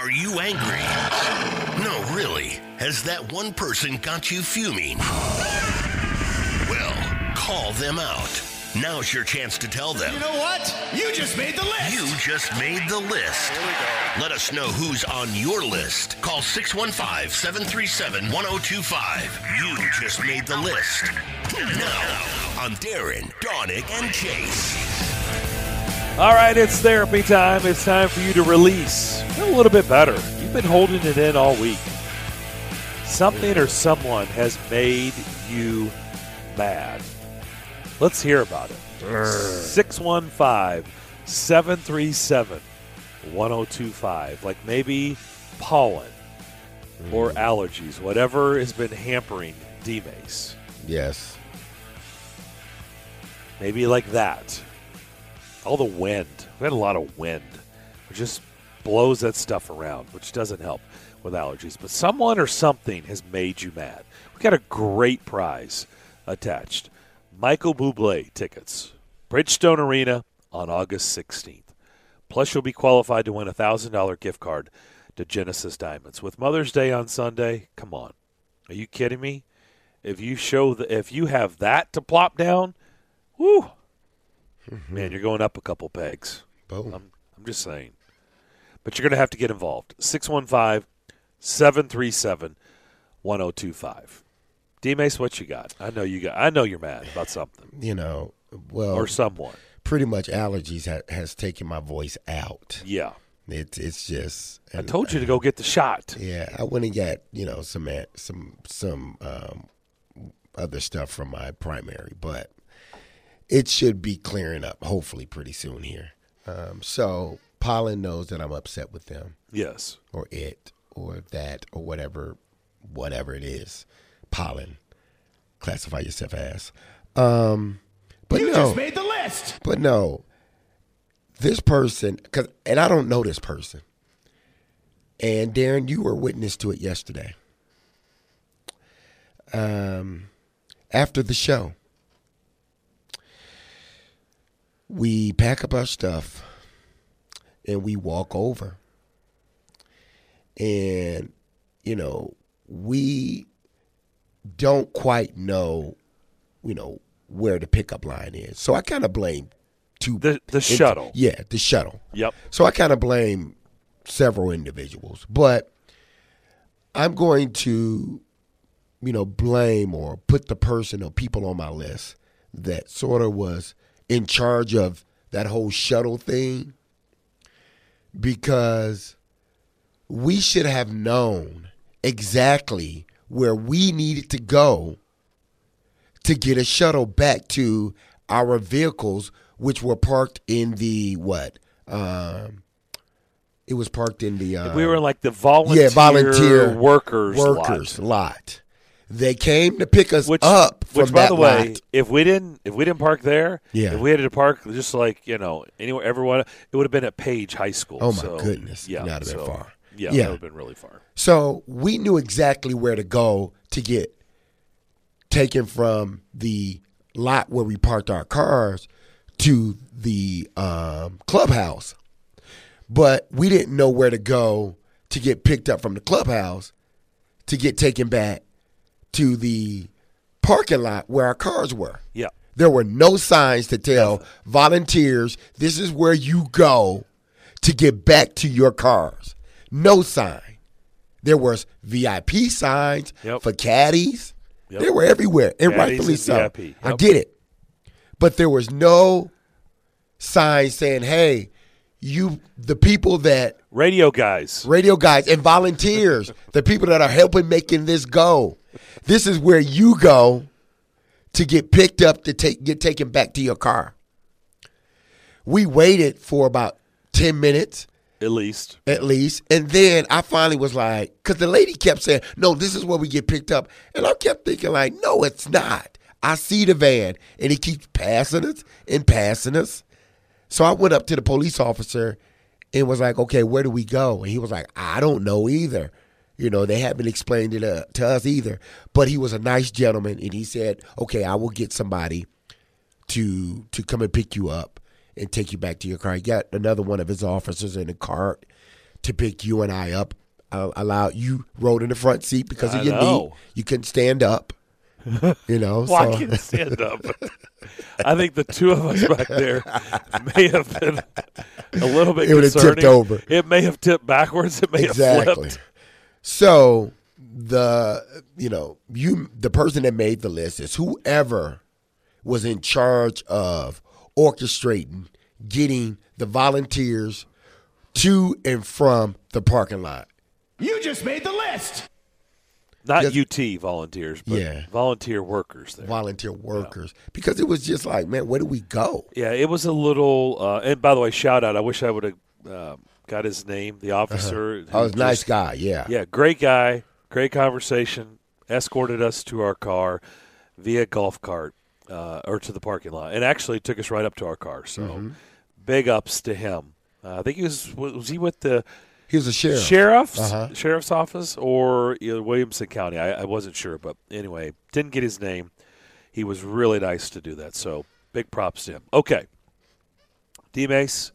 Are you angry? No, really. Has that one person got you fuming? Well, call them out. Now's your chance to tell them. You know what? You just made the list. You just made the list. Here we go. Let us know who's on your list. Call 615-737-1025. You just made the list. Now, on Darren, Donick, and Chase. All right, it's therapy time. It's time for you to release. Feel a little bit better. You've been holding it in all week. Something or someone has made you mad. Let's hear about it. 615-737-1025. Like maybe pollen or allergies, whatever has been hampering D-Mace. Yes. Maybe like that. All the wind. We had a lot of wind. It just blows that stuff around, which doesn't help with allergies. But someone or something has made you mad. We got a great prize attached. Michael Bublé tickets. Bridgestone Arena on August 16th. Plus, you'll be qualified to win a $1,000 gift card to Genesis Diamonds. With Mother's Day on Sunday, come on. Are you kidding me? If you have that to plop down, whoo. Man, you're going up a couple pegs. Boom. I'm just saying. But you're going to have to get involved. 615-737-1025. D-Mace, what you got? I know you're mad about something. Or someone. Pretty much allergies has taken my voice out. Yeah. It's just. I told you to go get the shot. Yeah, I went and got some other stuff from my primary, but it should be clearing up hopefully pretty soon here. So pollen knows that I'm upset with them. Yes. Or it or that or whatever it is. Pollen. Classify yourself as. But you no, just made the list. But no, this person, and I don't know this person. And Darren, you were witness to it yesterday. After the show, we pack up our stuff and we walk over. And, we don't quite know, where the pickup line is. So I kind of blame the shuttle. Yeah, the shuttle. Yep. So I kind of blame several individuals. But I'm going to, blame or put the person or people on my list that sort of was in charge of that whole shuttle thing, because we should have known exactly where we needed to go to get a shuttle back to our vehicles, which were parked in the it was parked in the we were in like the volunteer workers lot. They came to pick us up from which, by that the way, lot. if we didn't park there, yeah. If we had to park just like anywhere, everyone, it would have been at Page High School. Oh my goodness! Yeah, not that far. Yeah, that would have been really far. So we knew exactly where to go to get taken from the lot where we parked our cars to the clubhouse. But we didn't know where to go to get picked up from the clubhouse to get taken back to the parking lot where our cars were. Yeah. There were no signs to tell volunteers this is where you go to get back to your cars. No sign. There was VIP signs for caddies. Yep. They were everywhere, and rightfully so. VIP. Yep. I get it. But there was no sign saying, hey, the people that radio guys and volunteers, the people that are helping making this go, this is where you go to get picked up to get taken back to your car. We waited for about 10 minutes. At least. And then I finally was like, because the lady kept saying, no, this is where we get picked up. And I kept thinking like, no, it's not. I see the van, and he keeps passing us and passing us. So I went up to the police officer and was like, okay, where do we go? And he was like, I don't know either. They haven't explained it to us either. But he was a nice gentleman, and he said, okay, I will get somebody to come and pick you up and take you back to your car. He got another one of his officers in the cart to pick you and I up. You rode in the front seat because of your know. knee. You couldn't stand up. You know, Well, I can stand up. I think the two of us back there may have been a little bit It would have concerning. tipped over. It may have tipped backwards. It may have flipped. So the person that made the list is whoever was in charge of orchestrating getting the volunteers to and from the parking lot. You just made the list. Not Just- UT volunteers, but Yeah. volunteer workers there. Volunteer workers. Because it was just like, man, where do we go? Yeah, it was a little. And by the way, shout out. I wish I would have got his name. The officer. Oh, who was a nice just- guy, yeah. Yeah, great guy. Great conversation. Escorted us to our car via golf cart or to the parking lot, and actually took us right up to our car. So big ups to him. I think he was he with the He was a sheriff. sheriff's office or Williamson County. I wasn't sure, but anyway, didn't get his name. He was really nice to do that. So big props to him. Okay, D-Mace.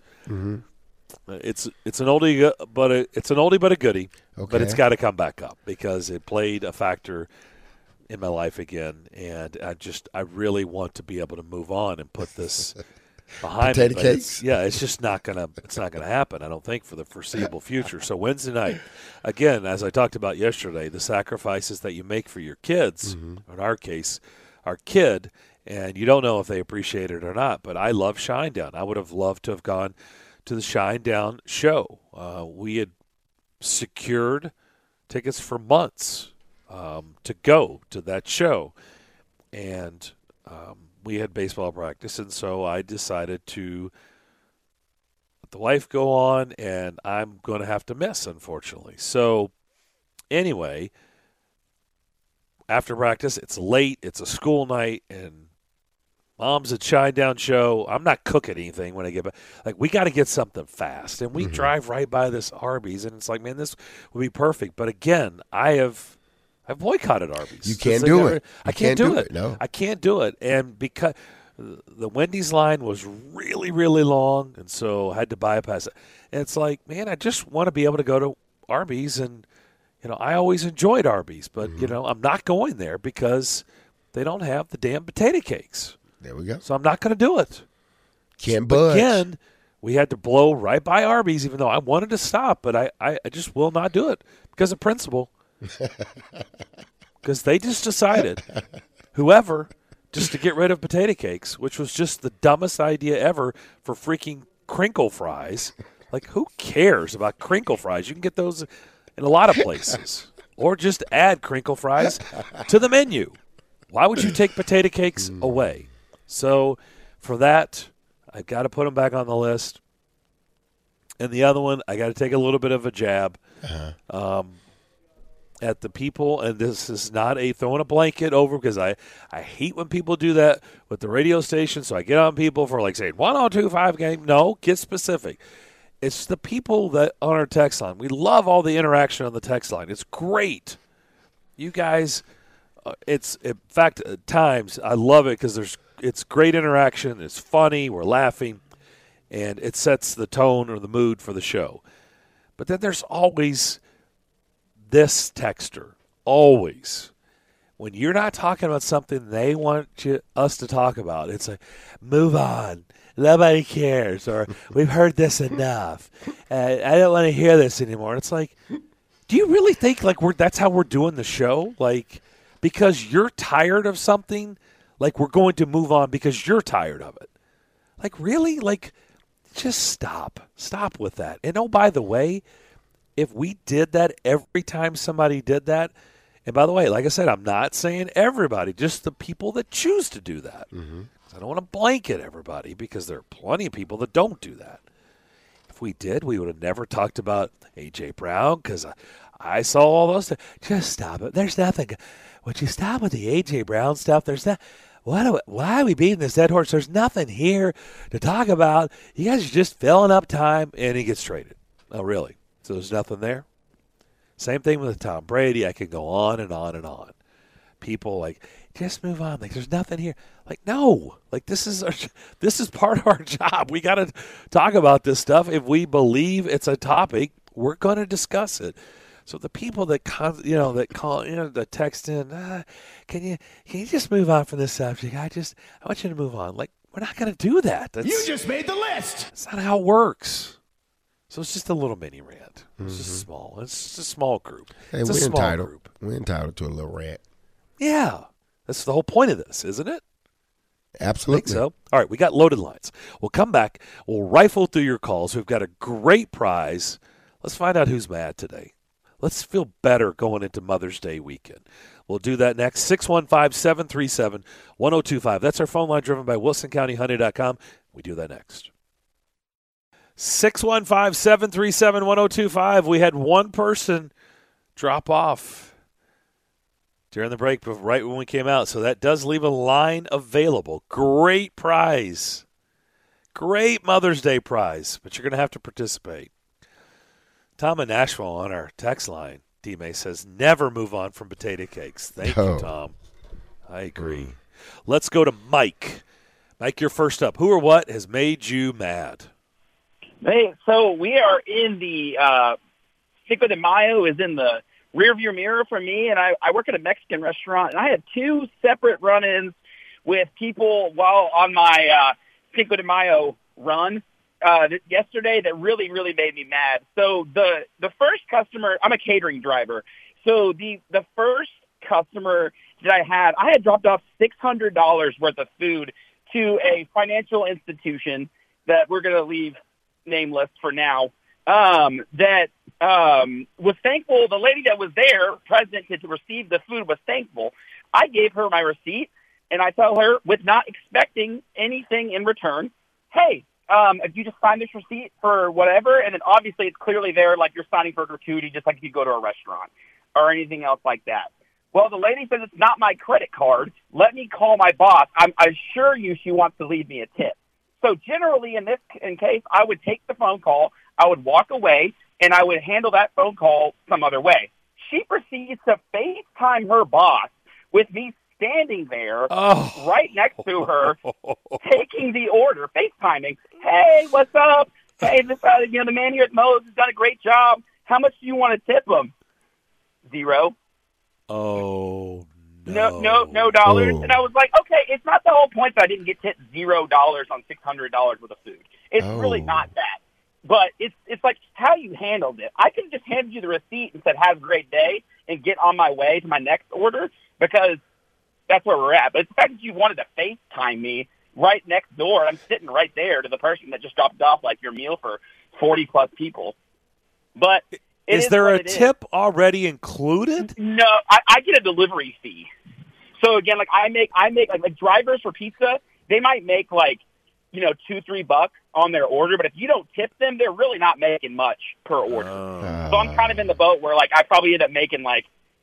It's an oldie, but a goodie. Okay. But it's got to come back up because it played a factor in my life again, and I really want to be able to move on and put this behind Potato me. But cakes? it's just not gonna happen. I don't think for the foreseeable future. So Wednesday night, again, as I talked about yesterday, the sacrifices that you make for your kids, in our case, our kid, and you don't know if they appreciate it or not. But I love Shinedown. I would have loved to have gone to the Shinedown show. We had secured tickets for months to go to that show, and we had baseball practice, and so I decided to let the wife go on, and I'm going to have to miss, unfortunately. So anyway, after practice, it's late, it's a school night, and Mom's at Shinedown show. I'm not cooking anything when I get back. Like, we got to get something fast. And we drive right by this Arby's, and it's like, man, this would be perfect. But again, I've boycotted Arby's. You can't do it. I can't do it. No. I can't do it. And because the Wendy's line was really, really long, and so I had to bypass it. And it's like, man, I just want to be able to go to Arby's. And, I always enjoyed Arby's. But, I'm not going there because they don't have the damn potato cakes. There we go. So I'm not going to do it. Can't But budge. again, we had to blow right by Arby's, even though I wanted to stop, but I just will not do it because of principle. Because they just decided, whoever, just to get rid of potato cakes, which was just the dumbest idea ever for freaking crinkle fries. Like, who cares about crinkle fries? You can get those in a lot of places. Or just add crinkle fries to the menu. Why would you take potato cakes away? So for that, I've got to put them back on the list. And the other one, I got to take a little bit of a jab at the people. And this is not a throwing a blanket over, because I hate when people do that with the radio station. So I get on people for like saying 1025 game. No, get specific. It's the people that on our text line. We love all the interaction on the text line. It's great. You guys, it's in fact at times I love it because it's great interaction. It's funny. We're laughing, and it sets the tone or the mood for the show. But then there's always this texter. Always. When you're not talking about something they want us to talk about, it's like, move on. Nobody cares, or we've heard this enough. I don't want to hear this anymore. And it's like, do you really think like that's how we're doing the show? Like, because you're tired of something, like we're going to move on because you're tired of it. Like, really? Like, just stop. Stop with that. And oh, by the way, if we did that every time somebody did that, and by the way, like I said, I'm not saying everybody, just the people that choose to do that. Mm-hmm. I don't want to blanket everybody because there are plenty of people that don't do that. If we did, we would have never talked about A.J. Brown because I saw all those things. Just stop it. There's nothing. Would you stop with the A.J. Brown stuff? There's not. Why are we beating this dead horse? There's nothing here to talk about. You guys are just filling up time, and he gets traded. Oh, really? So there's nothing there? Same thing with Tom Brady. I could go on and on and on. People like, just move on. Like, there's nothing here. Like, no. Like, this is part of our job. We got to talk about this stuff. If we believe it's a topic we're going to discuss it. So the people that that text in, can you just move on from this subject? I want you to move on. Like, we're not going to do that. You just made the list. That's not how it works. So it's just a little mini rant. It's just small. It's just a small group. Hey, it's a we're small entitled. group. We're entitled to a little rant. Yeah, that's the whole point of this, isn't it? Absolutely. I think so. All right, we got loaded lines. We'll come back. We'll rifle through your calls. We've got a great prize. Let's find out who's mad today. Let's feel better going into Mother's Day weekend. We'll do that next. 615-737-1025. That's our phone line driven by WilsonCountyHoney.com. We do that next. 615-737-1025. We had one person drop off during the break, but right when we came out. So that does leave a line available. Great prize. Great Mother's Day prize, but you're going to have to participate. Tom in Nashville on our text line, D-May, says, never move on from potato cakes. Thank you, Tom. I agree. Let's go to Mike. Mike, you're first up. Who or what has made you mad? Hey, so we are in the Cinco de Mayo is in the rearview mirror for me, and I work at a Mexican restaurant, and I had two separate run-ins with people while on my Cinco de Mayo run yesterday that really, really made me mad. So the first customer, I'm a catering driver, so the first customer that I had dropped off $600 worth of food to a financial institution that we're going to leave nameless for now, that was thankful. The lady that was there present to receive the food was thankful. I gave her my receipt, and I tell her, with not expecting anything in return, hey, if you just sign this receipt for whatever, and then obviously it's clearly there like you're signing for gratuity, just like if you go to a restaurant or anything else like that. Well, the lady says it's not my credit card. Let me call my boss. I assure you she wants to leave me a tip. So generally in case, I would take the phone call, I would walk away, and I would handle that phone call some other way. She proceeds to FaceTime her boss with me standing there right next to her, taking the order, FaceTiming. Hey, what's up? Hey, the man here at Moe's has done a great job. How much do you want to tip him? $0. Oh, No dollars. Oh. And I was like, okay, it's not the whole point that I didn't get tipped $0 on $600 worth of food. It's really not that. But it's like how you handled it. I could have just handed you the receipt and said, have a great day, and get on my way to my next order, because that's where we're at. But it's the fact that you wanted to FaceTime me right next door. I'm sitting right there to the person that just dropped off like your meal for 40-plus people. But is there a tip already included? No, I get a delivery fee. So again, like I make like drivers for pizza, they might make like, $2-3 on their order, but if you don't tip them, they're really not making much per order. So I'm kind of in the boat where like I probably end up making like,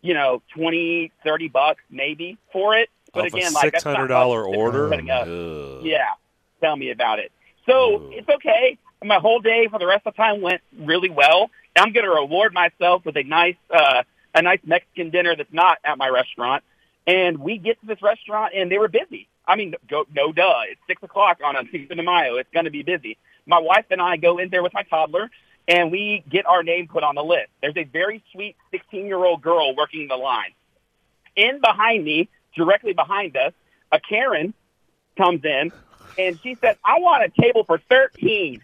$20-30 maybe for it. But off again, a like $600 order. Yeah, tell me about it. So it's okay. My whole day for the rest of the time went really well. I'm going to reward myself with a nice Mexican dinner that's not at my restaurant. And we get to this restaurant, and they were busy. I mean, no duh. It's 6 o'clock on a Cinco de Mayo. It's going to be busy. My wife and I go in there with my toddler, and we get our name put on the list. There's a very sweet 16-year-old girl working the line. In behind me, directly behind us, a Karen comes in, and she says, I want a table for 13.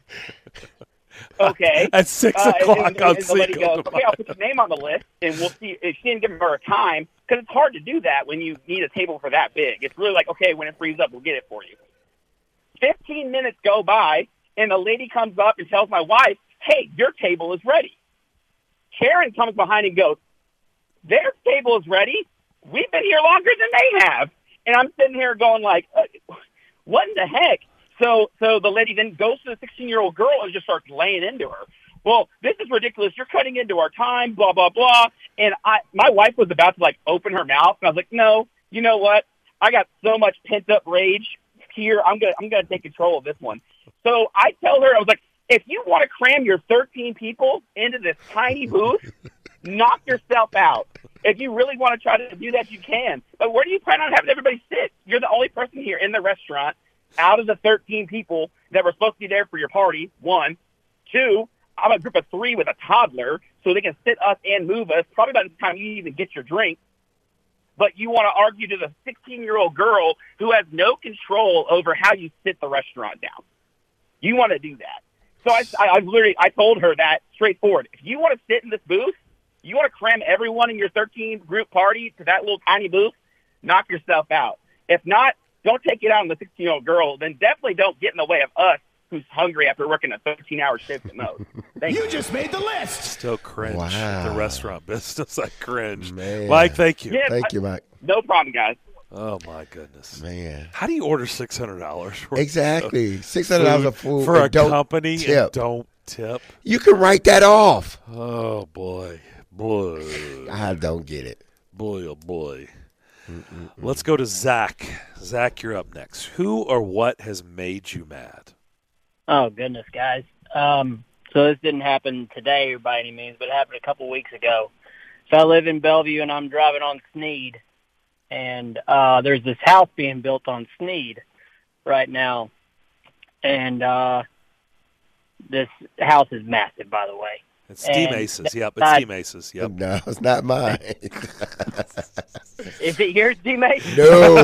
Okay. At 6 o'clock and the lady goes, okay, I'll put your name on the list, and we'll see. If she didn't give her a time, because it's hard to do that when you need a table for that big. It's really like, okay, when it frees up, we'll get it for you. 15 minutes go by, and the lady comes up and tells my wife, hey, your table is ready. Karen comes behind and goes, their table is ready? We've been here longer than they have. And I'm sitting here going like, what in the heck? So the lady then goes to the 16-year-old girl and just starts laying into her. Well, this is ridiculous. You're cutting into our time, blah, blah, blah. And my wife was about to, like, open her mouth. And I was like, no, you know what? I got so much pent-up rage here. I'm gonna take control of this one. So I tell her, I was like, if you want to cram your 13 people into this tiny booth, knock yourself out. If you really want to try to do that, you can. But where do you plan on having everybody sit? You're the only person here in the restaurant out of the 13 people that were supposed to be there for your party, 1. 2, I'm a group of 3 with a toddler, so they can sit us and move us, probably by the time you even get your drink. But you want to argue to the 16-year-old girl who has no control over how you sit the restaurant down. You want to do that. So I told her that straightforward. If you want to sit in this booth, you want to cram everyone in your 13-group party to that little tiny booth, knock yourself out. If not, don't take it out on the 16-year-old girl. Then definitely don't get in the way of us who's hungry after working a 13-hour shift at most. You just made the list. Still cringe. Wow. The restaurant business, I cringe. Man. Mike, thank you. Yeah, Thank you, Mike. No problem, guys. Oh, my goodness. Man. How do you order $600? Exactly. $600 of food for a and don't company tip. and don't tip? You can write that off. Oh, boy. Boy. I don't get it. Boy, oh, boy. Let's go to Zach. Zach, you're up next. Who or what has made you mad? Oh, goodness, guys. So this didn't happen today or by any means, but it happened a couple weeks ago. So I live in Bellevue, and I'm driving on Sneed. And there's this house being built on Sneed right now. And this house is massive, by the way. It's Steam Aces. Yep, it's Steam Aces. Yep. No, it's not mine. Is it yours, D-Mate? No.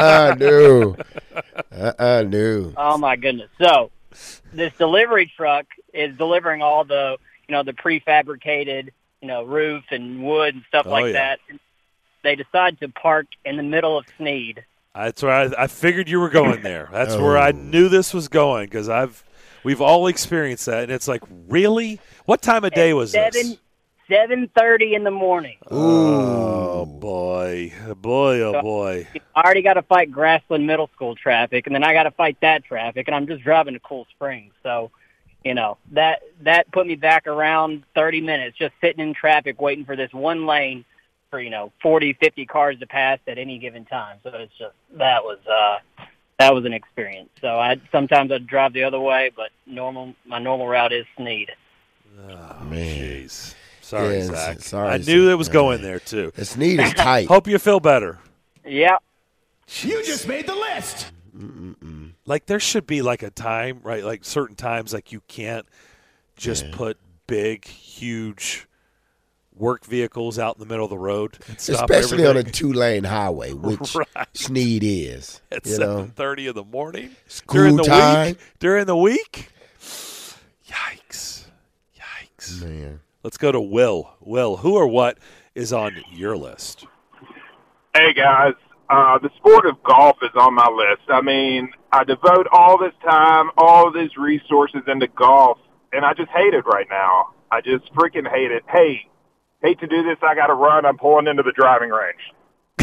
No. Oh, my goodness. So this delivery truck is delivering all the, the prefabricated, roof and wood and stuff like that. They decide to park in the middle of Sneed. That's where I figured you were going there. That's where I knew this was going because we've all experienced that, and it's like, really? What time of day was this? 7:30 in the morning. Oh boy, boy. I already got to fight Grassland Middle School traffic, and then I got to fight that traffic, and I'm just driving to Cool Springs. So, that put me back around 30 minutes just sitting in traffic waiting for this one lane for 40, 50 cars to pass at any given time. So it's just that was an experience. So sometimes I'd drive the other way, but my normal route is Sneed. Oh, man. Jeez. Sorry, Yeah, Zach. sorry, I knew Zach. it was going there too. The Sneed is tight. Hope you feel better. Yeah. You just made the list. Like there should be like a time, right? Like certain times, like you can't just put big, huge work vehicles out in the middle of the road, and stop Especially on a everything. 2-lane highway, which Right. Sneed is. At you know? 7:30 in the morning School during the time. week. During the week, yikes! Man. Let's go to Will. Will, who or what is on your list? Hey, guys. The sport of golf is on my list. I mean, I devote all this time, all of these resources into golf, and I just hate it right now. I just freaking hate it. Hey, hate to do this. I got to run. I'm pulling into the driving range.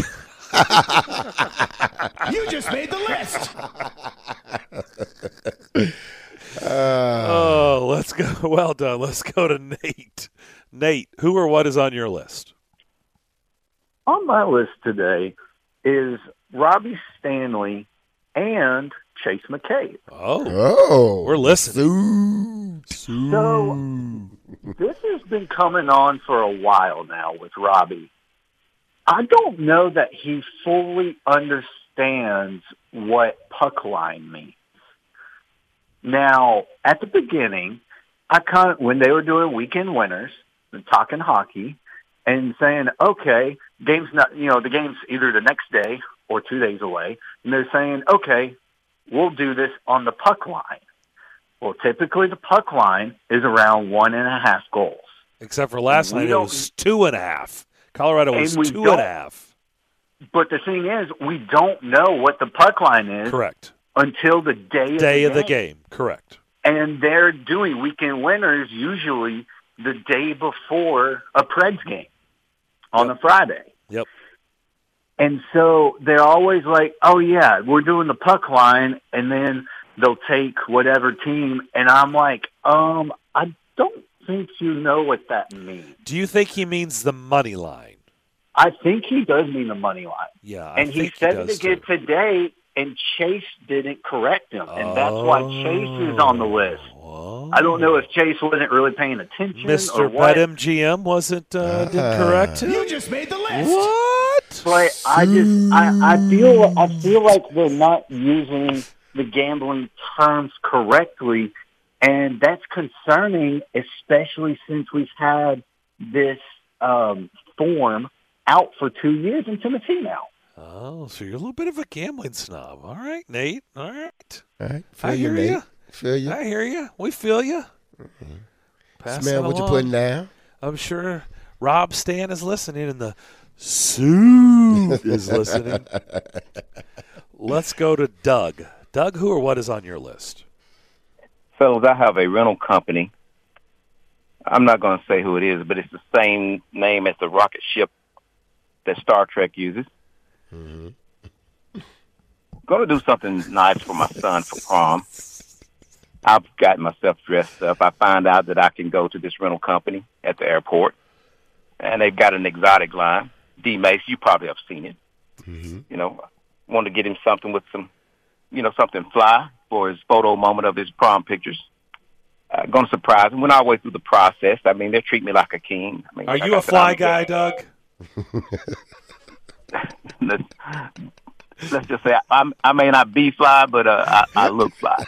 You just made the list. Let's go. Well done. Let's go to Nate. Nate, who or what is on your list? On my list today is Robbie Stanley and Chase McCabe. Oh, we're listening. So this has been coming on for a while now with Robbie. I don't know that he fully understands what puck line means. Now, at the beginning, when they were doing weekend winners and talking hockey and saying, okay, the game's either the next day or 2 days away, and they're saying, okay, we'll do this on the puck line. Well, typically the puck line is around 1.5 goals. Except for last night, it was 2.5. Colorado was 2.5. But the thing is, we don't know what the puck line is. Correct. Until the day of the game. Correct. And they're doing weekend winners usually the day before a Preds game on a Friday. Yep. And so they're always like, oh, yeah, we're doing the puck line, and then they'll take whatever team. And I'm like, I don't think you know what that means. Do you think he means the money line? I think he does mean the money line. Yeah, and he said it again today, and Chase didn't correct him, and that's why Chase is on the list. I don't know if Chase wasn't really paying attention. Mr. Or what. BetMGM didn't correct him. You just made the list. What? But I feel like they're not using the gambling terms correctly, And that's concerning, especially since we've had this form out for 2 years in Tennessee now. Oh, so you're a little bit of a gambling snob. All right, Nate. All right. All right. I hear you. Feel you. I hear you. We feel you. Smell what you're putting down. I'm sure Rob Stan is listening and the soup is listening. Let's go to Doug. Doug, who or what is on your list? Fellas, I have a rental company. I'm not going to say who it is, but it's the same name as the rocket ship that Star Trek uses. Mm-hmm. Going to do something nice for my son for prom. I've gotten myself dressed up. I find out that I can go to this rental company at the airport, and they've got an exotic line. D-Mace, you probably have seen it. Mm-hmm. You know, want to get him something with some, something fly for his photo moment of his prom pictures. Going to surprise him. Went all the way through the process. I mean, they treat me like a king. I mean, are you a fly guy, Doug? Let's just say I may not be fly, but I look fly.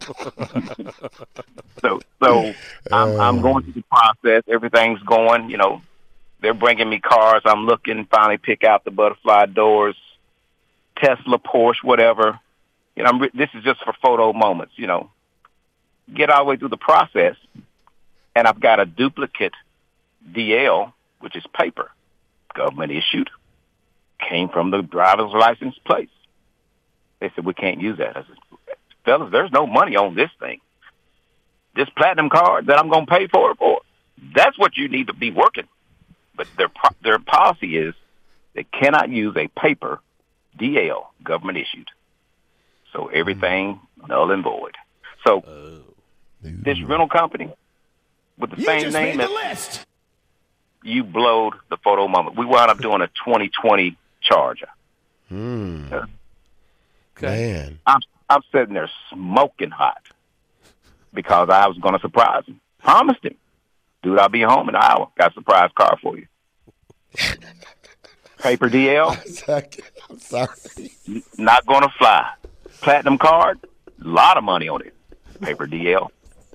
so I'm going through the process. Everything's going. They're bringing me cars. I'm looking, finally pick out the butterfly doors, Tesla, Porsche, whatever. This is just for photo moments. Get all the way through the process, and I've got a duplicate DL, which is paper, government issued, came from the driver's license place. They said, we can't use that. I said, fellas, there's no money on this thing. This platinum card that I'm going to pay for it for, that's what you need to be working. But their policy is they cannot use a paper DL, government issued. So everything null and void. So this rental company with the same name as you blowed the photo moment. We wound up doing a 2020 Charger. Okay. Man. I'm sitting there smoking hot because I was going to surprise him. Promised him. Dude, I'll be home in an hour. Got a surprise car for you. Paper DL. I'm sorry. Not going to fly. Platinum card. A lot of money on it. Paper DL.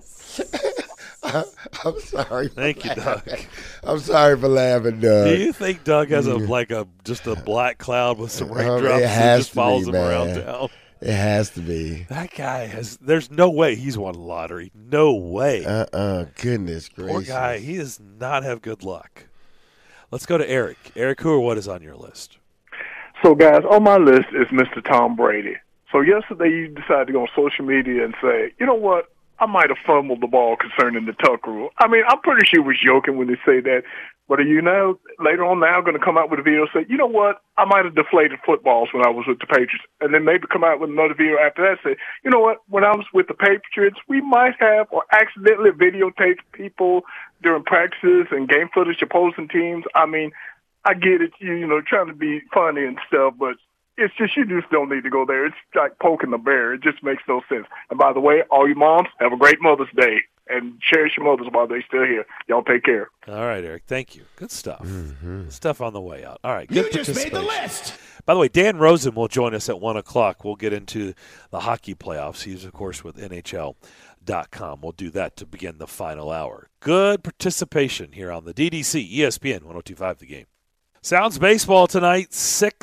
I'm sorry. Thank you, Doug. I'm sorry for laughing, Doug. Do you think Doug has just a black cloud with some raindrops that just follows him around town? It has to be. That guy there's no way he's won the lottery. No way. Goodness gracious. Poor guy. He does not have good luck. Let's go to Eric. Eric, who or what is on your list? So, guys, on my list is Mr. Tom Brady. So yesterday you decided to go on social media and say, you know what? I might have fumbled the ball concerning the tuck rule. I mean, I'm pretty sure he was joking when they say that. But are you now, later on now, going to come out with a video and say, you know what? I might have deflated footballs when I was with the Patriots. And then maybe come out with another video after that and say, you know what? When I was with the Patriots, we might have or accidentally videotaped people during practices and game footage opposing teams. I mean, I get it, trying to be funny and stuff, but it's just you just don't need to go there. It's like poking the bear. It just makes no sense. And by the way, all you moms, have a great Mother's Day. And cherish your mothers while they're still here. Y'all take care. All right, Eric. Thank you. Good stuff. Mm-hmm. Good stuff on the way out. All right. Good You just made the list. By the way, Dan Rosen will join us at 1 o'clock. We'll get into the hockey playoffs. He's, of course, with NHL.com. We'll do that to begin the final hour. Good participation here on the DDC, ESPN 102.5 The Game. Sounds baseball tonight,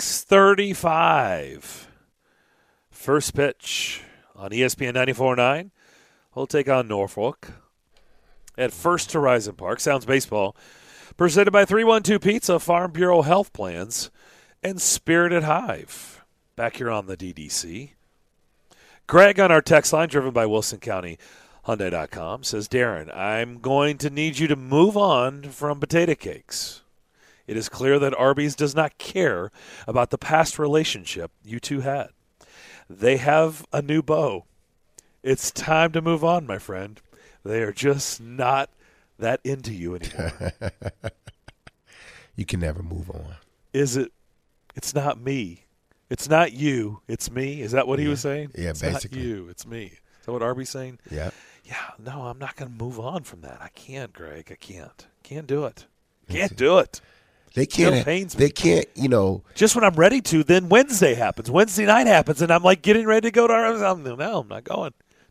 6:35. First pitch on ESPN 94.9. We'll take on Norfolk at First Horizon Park. Sounds baseball. Presented by 312 Pizza, Farm Bureau Health Plans, and Spirited Hive. Back here on the DDC. Greg on our text line, driven by Wilson County Hyundai.com, says, Darren, I'm going to need you to move on from potato cakes. It is clear that Arby's does not care about the past relationship you two had. They have a new beau. It's time to move on, my friend. They are just not that into you anymore. You can never move on. Is it? It's not me. It's not you. It's me. Is that what he was saying? Yeah, it's basically. Not you. It's me. Is that what Arby's saying? Yeah. Yeah, no, I'm not going to move on from that. I can't, Greg. I can't. Can't do it. Can't do it. They can't. They can't. Just when I'm ready to, then Wednesday happens. Wednesday night happens, and I'm like getting ready to go to our. No, I'm not going.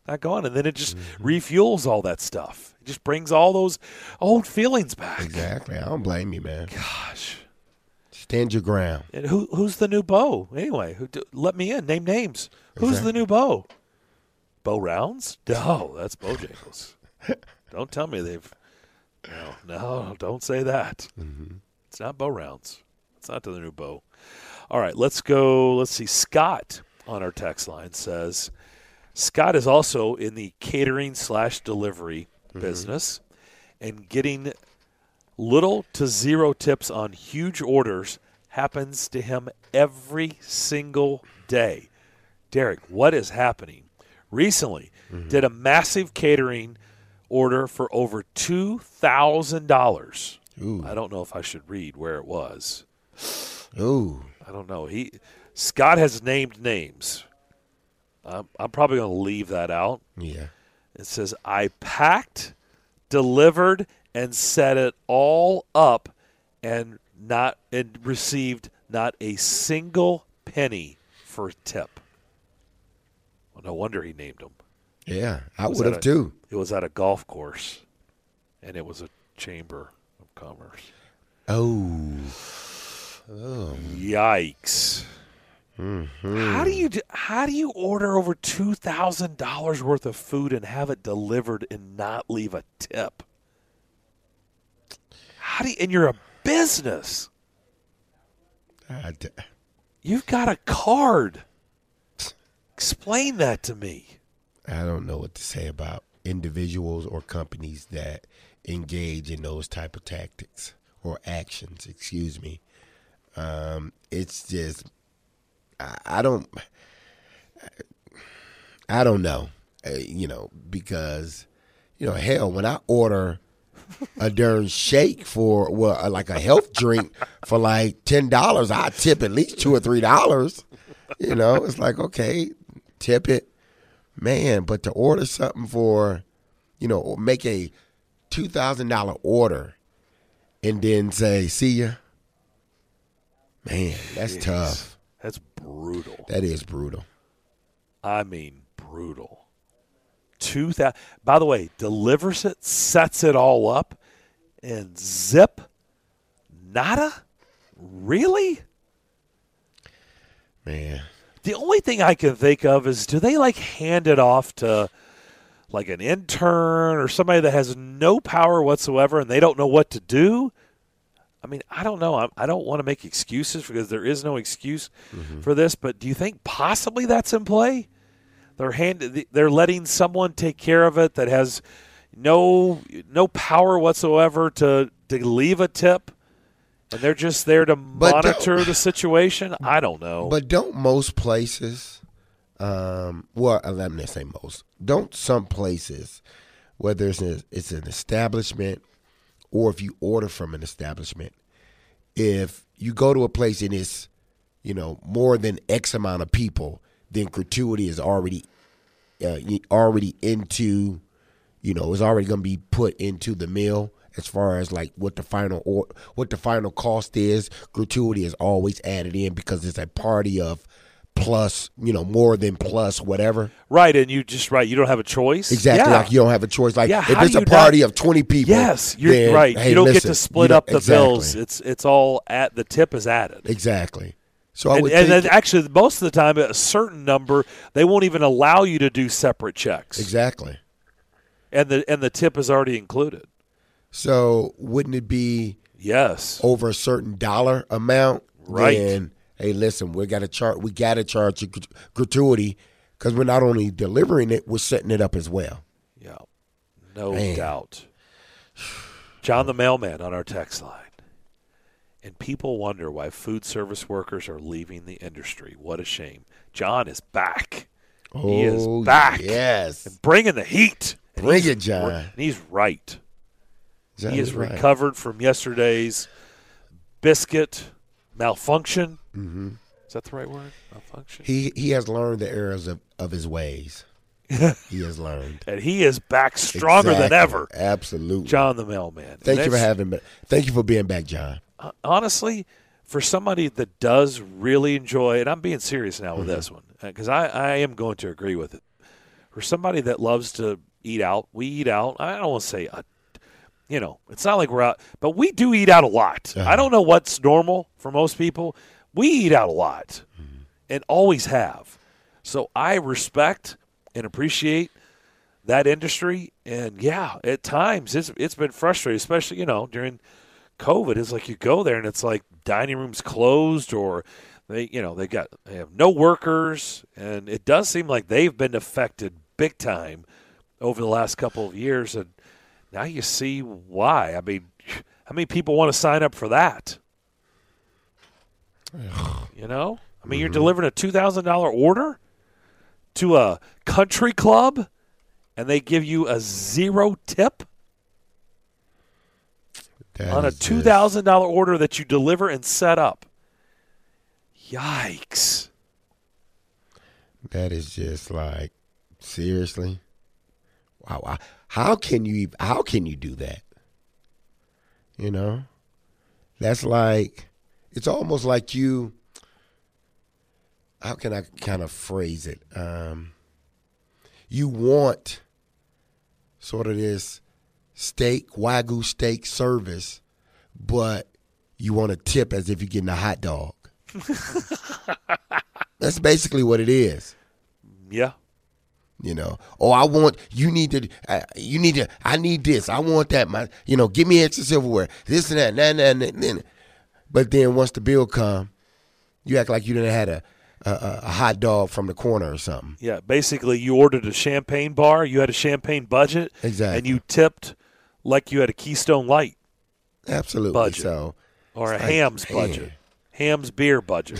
Not going. And then it just refuels all that stuff. It just brings all those old feelings back. Exactly. I don't blame you, man. Gosh. Stand your ground. And who's the new Bo? Anyway, let me in. Name names. Who's the new Bo? Bo Rounds? No, that's Bojangles. Don't tell me they've – no, don't say that. It's not Bo Rounds. It's not the new Bo. All right, let's go. Let's see. Scott on our text line says – Scott is also in the catering/delivery business and getting little to zero tips on huge orders happens to him every single day. Derek, what is happening? Recently, did a massive catering order for over $2,000. I don't know if I should read where it was. Ooh. I don't know. Scott has named names. I'm probably going to leave that out. Yeah. It says, I packed, delivered, and set it all up and received not a single penny for a tip. Well, no wonder he named them. Yeah, I would have too. It was at a golf course, and it was a chamber of commerce. Oh. Yikes. How do you order over $2,000 worth of food and have it delivered and not leave a tip? And you're a business. You've got a card. Explain that to me. I don't know what to say about individuals or companies that engage in those type of tactics or actions. Excuse me. It's just. I don't know, because, hell, when I order a darn shake for, like a health drink for like $10, I tip at least $2 or $3. It's like, okay, tip it. Man, but to order something for, make a $2,000 order and then say, see ya. Man, that's tough. That's brutal. That is brutal. I mean, brutal. By the way, delivers it, sets it all up, and zip, nada? Really? Man. The only thing I can think of is, do they hand it off to like an intern or somebody that has no power whatsoever and they don't know what to do? I mean, I don't know. I don't want to make excuses because there is no excuse for this, but do you think possibly that's in play? They're letting someone take care of it that has no power whatsoever to leave a tip, and they're just there to monitor the situation? I don't know. But don't most places, let me say most, don't some places, whether it's an establishment or if you order from an establishment, if you go to a place and it's, more than X amount of people, then gratuity is already into, is already going to be put into the meal as far as like what the final cost is. Gratuity is always added in because it's a party of plus, more than plus whatever. Right, and you don't have a choice. Exactly, like you don't have a choice. Like if it's a party of 20 people. Yes, you're right. Hey, you don't get to split up the bills. It's all the tip is added. Exactly. So and then actually most of the time a certain number they won't even allow you to do separate checks. Exactly. And the tip is already included. So wouldn't it be over a certain dollar amount? Right. Then, hey, listen, we got to charge you gratuity because we're not only delivering it, we're setting it up as well. Yeah, no doubt. John the mailman on our text line. And people wonder why food service workers are leaving the industry. What a shame. John is back. He is back. Yes. And bringing the heat. Bring it, John. And he's right. John he is right. recovered from yesterday's biscuit malfunction. Mm-hmm. Is that the right word? Malfunction? He has learned the errors of his ways. He has learned. And he is back stronger than ever. Absolutely. John the mailman. Thank you for being back, John. Honestly, for somebody that does really enjoy, and I'm being serious now with this one, because I am going to agree with it, for somebody that loves to eat out, we eat out. I don't want to say, it's not like we're out, but we do eat out a lot. I don't know what's normal for most people. We eat out a lot and always have. So I respect and appreciate that industry. And, yeah, at times it's been frustrating, especially, during COVID. It's like you go there and it's like dining rooms closed or they have no workers. And it does seem like they've been affected big time over the last couple of years. And now you see why. I mean, how many people want to sign up for that? You're delivering a $2,000 order to a country club and they give you a 0 tip on a $2,000 order that you deliver and set up. Yikes. That is just like, seriously? Wow. How can you do that? That's like, it's almost like you, how can I kind of phrase it? You want sort of this Wagyu steak service, but you want to tip as if you're getting a hot dog. That's basically what it is. Yeah. I need this. I want that. Give me extra silverware. This and that. And but then once the bill come, you act like you didn't have a hot dog from the corner or something. Yeah, basically you ordered a champagne bar, you had a champagne budget, exactly, and you tipped like you had a Keystone Light. Absolutely. Budget. So, or a Ham's budget. Ham's beer budget.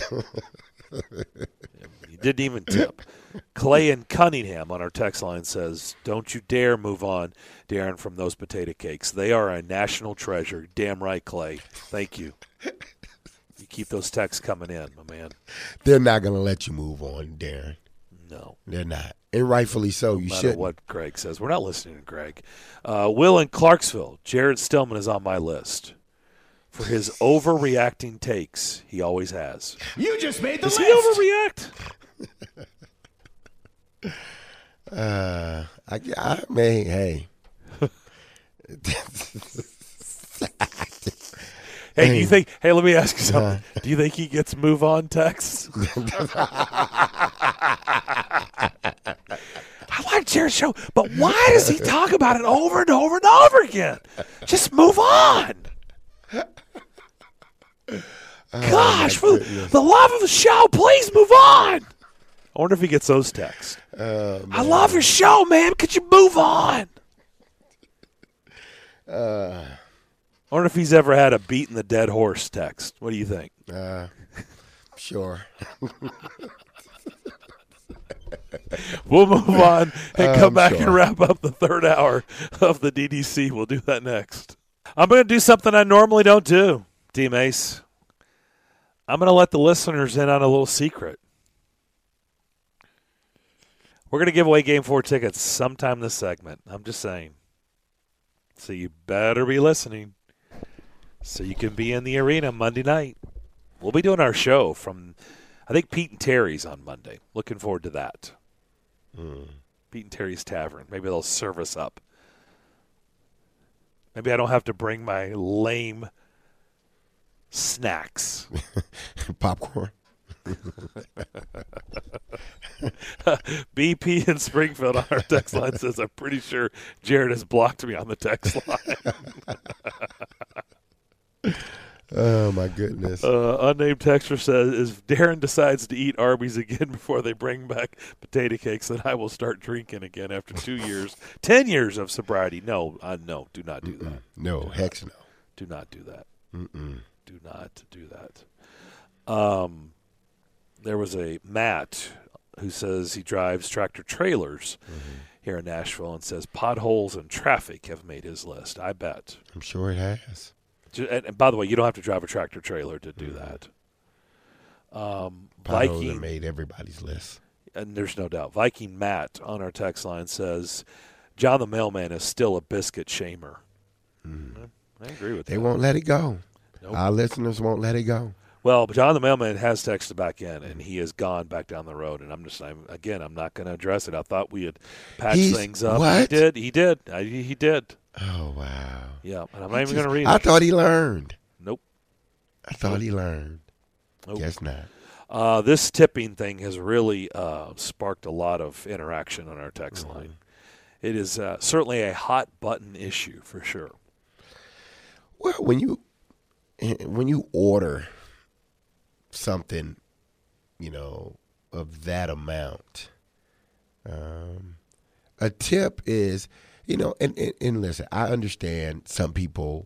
You didn't even tip. Clay in Cunningham on our text line says, "Don't you dare move on, Darren, from those potato cakes. They are a national treasure." Damn right, Clay. Thank you. You keep those texts coming in, my man. They're not going to let you move on, Darren. No. They're not. And rightfully so. You shouldn't. No matter what Greg says. We're not listening to Greg. Will in Clarksville. Jared Stillman is on my list for his overreacting takes. He always has. You just made the list. Does he overreact? I mean, hey. Hey, do you think? Hey, let me ask you something. Do you think he gets move on texts? I like Jared's show, but why does he talk about it over and over and over again? Just move on. Gosh, for the love of the show, please move on. I wonder if he gets those texts. I love your show, man. Could you move on? I wonder if he's ever had a beating the dead horse text. What do you think? Sure. We'll move on and come back sure. and wrap up the third hour of the DDC. We'll do that next. I'm going to do something I normally don't do, D-Mace. I'm going to let the listeners in on a little secret. We're going to give away Game 4 tickets sometime this segment. I'm just saying. So you better be listening so you can be in the arena Monday night. We'll be doing our show from, I think, Pete and Terry's on Monday. Looking forward to that. Pete and Terry's Tavern. Maybe they'll serve us up. Maybe I don't have to bring my lame snacks. Popcorn. BP in Springfield on our text line says, I'm pretty sure Jared has blocked me on the text line. Oh, my goodness. Unnamed texter says, if Darren decides to eat Arby's again before they bring back potato cakes, then I will start drinking again after 2 years, 10 years of sobriety. No, do not do that. No, heck no. Do not do that. Do not do that. There was a Matt who says he drives tractor trailers here in Nashville and says potholes and traffic have made his list. I bet. I'm sure it has. And by the way, you don't have to drive a tractor trailer to do that. Viking made everybody's list. And there's no doubt. Viking Matt on our text line says, John the Mailman is still a biscuit shamer. I agree with that. They won't let it go. Nope. Our listeners won't let it go. Well, John the Mailman has texted back in, and he has gone back down the road. And I'm not going to address it. I thought we had patched things up. What? He did. He did. Oh, wow. Yeah, and I'm not even going to read it. I thought he learned. Nope. I thought he learned. Nope. Guess not. This tipping thing has really sparked a lot of interaction on our text line. It is certainly a hot button issue for sure. Well, when you order something, of that amount, a tip is, and listen, I understand some people,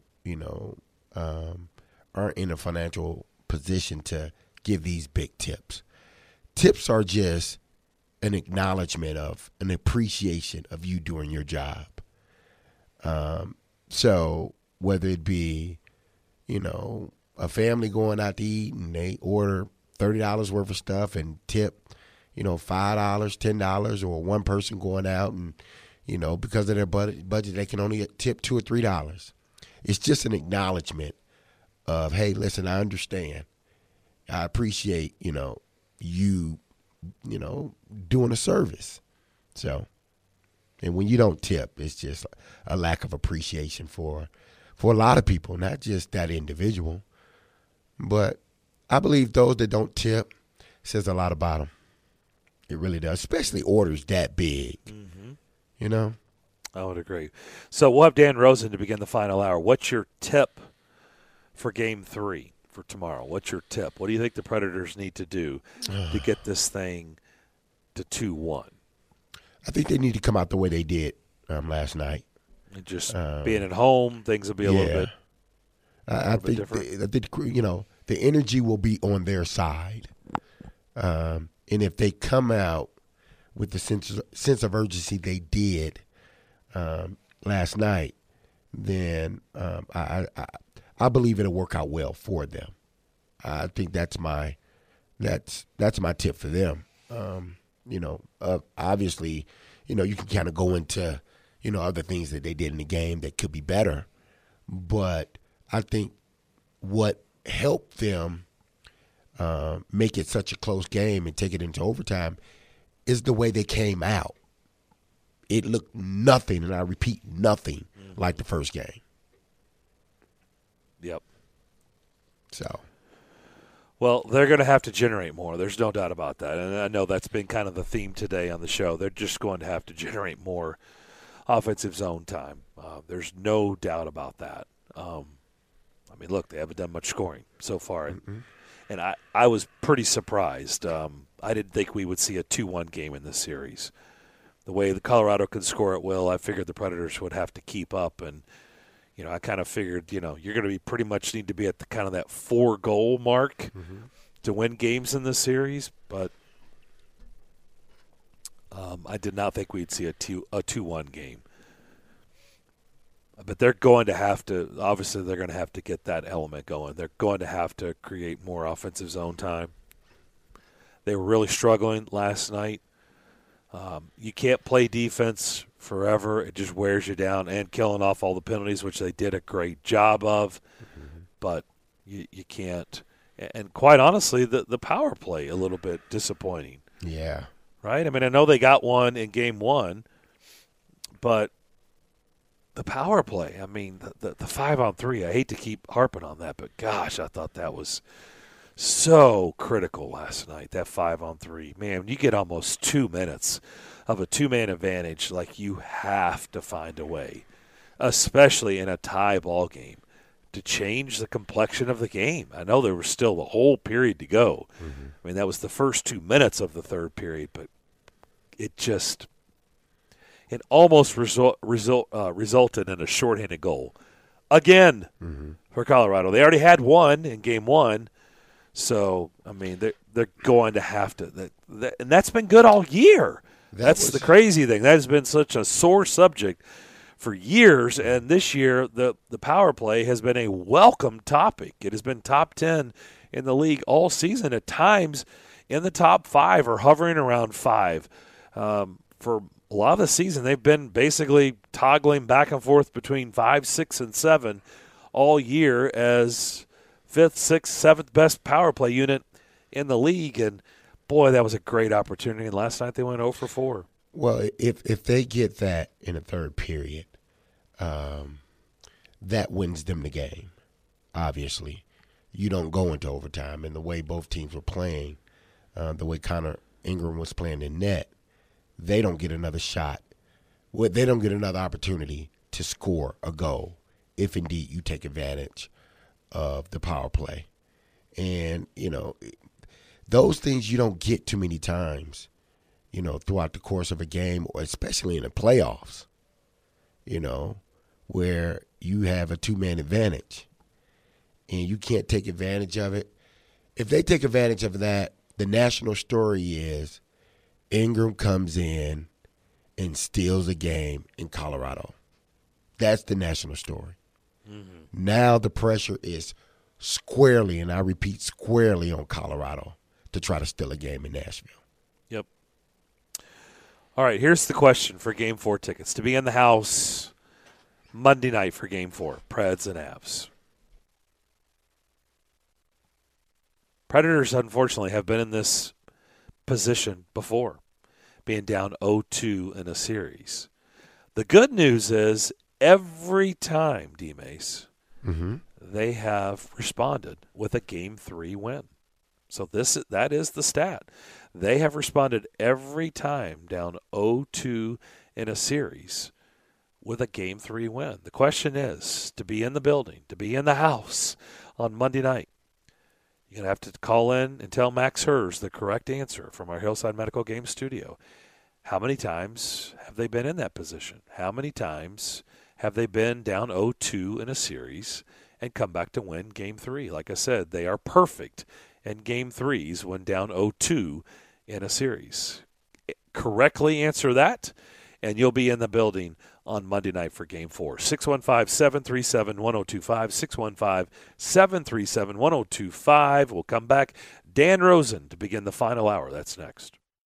aren't in a financial position to give these big tips. Tips are just an acknowledgement of an appreciation of you doing your job. So whether it be, a family going out to eat and they order $30 worth of stuff and tip, $5, $10, or one person going out and, because of their budget, they can only tip $2 or $3. It's just an acknowledgement of, hey, listen, I understand. I appreciate, you doing a service. So, and when you don't tip, it's just a lack of appreciation for a lot of people, not just that individual. But I believe those that don't tip says a lot about them. It really does, especially orders that big. I would agree. So we'll have Dan Rosen to begin the final hour. What's your tip for Game 3 for tomorrow? What's your tip? What do you think the Predators need to do to get this thing to 2-1? I think they need to come out the way they did last night. And just being at home, things will be a little bit. I think the energy will be on their side, and if they come out with the sense of urgency they did last night, then I believe it'll work out well for them. I think that's my tip for them. Obviously, you can kind of go into other things that they did in the game that could be better, but I think what helped them make it such a close game and take it into overtime is the way they came out. It looked nothing, and I repeat, nothing like the first game. Yep. So. Well, they're going to have to generate more. There's no doubt about that. And I know that's been kind of the theme today on the show. They're just going to have to generate more offensive zone time. There's no doubt about that. Look, they haven't done much scoring so far. And I was pretty surprised. I didn't think we would see a 2-1 game in this series. The way the Colorado can score at will, I figured the Predators would have to keep up. And, I kind of figured, you're going to be pretty much need to be at the kind of that 4-goal mark to win games in this series. But I did not think we'd see a 2-1 game. But they're going to have to – obviously they're going to have to get that element going. They're going to have to create more offensive zone time. They were really struggling last night. You can't play defense forever. It just wears you down, and killing off all the penalties, which they did a great job of. But you can't. And quite honestly, the power play a little bit disappointing. Yeah. Right? I know they got one in Game 1, but the power play, the 5-on-3, I hate to keep harping on that, but gosh, I thought that was so critical last night, that 5-on-3. Man, you get almost 2 minutes of a two-man advantage, like you have to find a way, especially in a tie ball game, to change the complexion of the game. I know there was still the whole period to go. That was the first 2 minutes of the third period, but it almost resulted in a shorthanded goal again for Colorado. They already had one in Game 1, so they're going to have to. And that's been good all year. That's the crazy thing. That has been such a sore subject for years, and this year the power play has been a welcome topic. It has been top 10 in the league all season. At times, in the top 5 or hovering around 5 for a lot of the season. They've been basically toggling back and forth between 5, 6, and 7 all year as 5th, 6th, 7th best power play unit in the league. And, boy, that was a great opportunity. And last night they went 0 for 4. Well, if they get that in the third period, that wins them the game, obviously. You don't go into overtime. And the way both teams were playing, the way Connor Ingram was playing in net, they don't get another shot. They don't get another opportunity to score a goal if indeed you take advantage of the power play. And, those things you don't get too many times, throughout the course of a game, or especially in the playoffs, where you have a two-man advantage and you can't take advantage of it. If they take advantage of that, the national story is Ingram comes in and steals a game in Colorado. That's the national story. Mm-hmm. Now the pressure is squarely, and I repeat, squarely on Colorado to try to steal a game in Nashville. Yep. All right, here's the question for Game 4 tickets. To be in the house Monday night for Game 4, Preds and Avs. Predators, unfortunately, have been in this position before, being down 0-2 in a series. The good news is every time, D-Mace, they have responded with a Game 3 win. So that is the stat. They have responded every time down 0-2 in a series with a Game 3 win. The question is, to be in the building, to be in the house on Monday night, you're going to have to call in and tell Max Hers the correct answer from our Hillside Medical Game Studio. How many times have they been in that position? How many times have they been down 0-2 in a series and come back to win Game 3? Like I said, they are perfect in Game 3s when down 0-2 in a series. Correctly answer that, and you'll be in the building on Monday night for Game 4. 615-737-1025, 615-737-1025. We'll come back. Dan Rosen to begin the final hour. That's next.